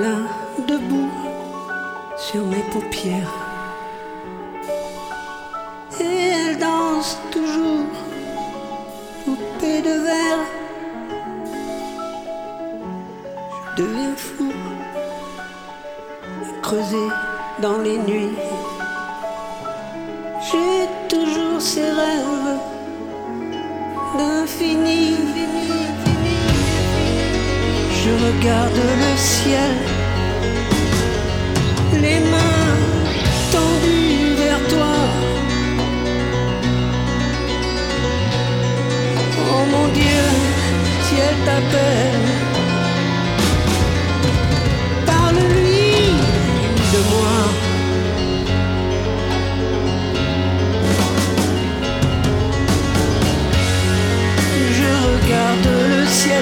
main debout sur mes paupières. Et elle danse toujours, poupée de verre. Je deviens fou, à creuser dans les nuits. J'ai toujours ces rêves d'infini. Je regarde le ciel, les mains tendues vers toi. Oh mon Dieu, si elle t'appelle, parle-lui de moi. Je regarde le ciel,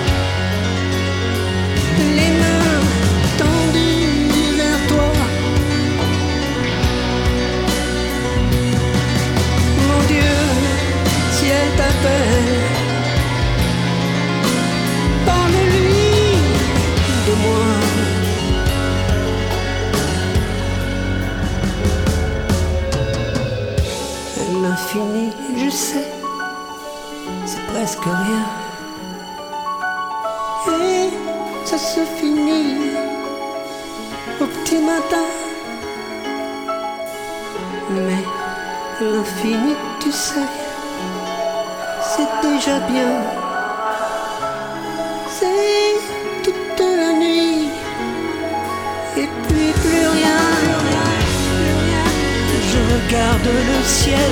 les mains tendues vers toi. Mon Dieu, si elle t'appelle, parle-lui de moi. L'infini, je sais, c'est presque rien. Et ça se finit au petit matin. Mais l'infini, tu sais, c'est déjà bien. C'est toute la nuit et puis plus rien. Je regarde le ciel,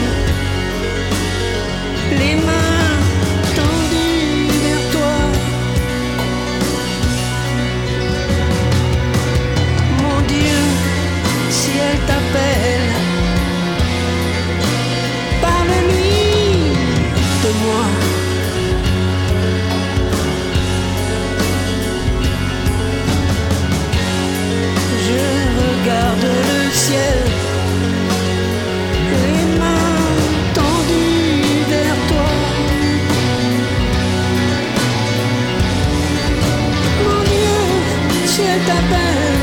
les mains tendues vers toi. Mon Dieu, si elle t'appelle, parle-lui de moi. Je regarde le ciel, les mains tendues vers toi. Mon Dieu, si elle t'appelle,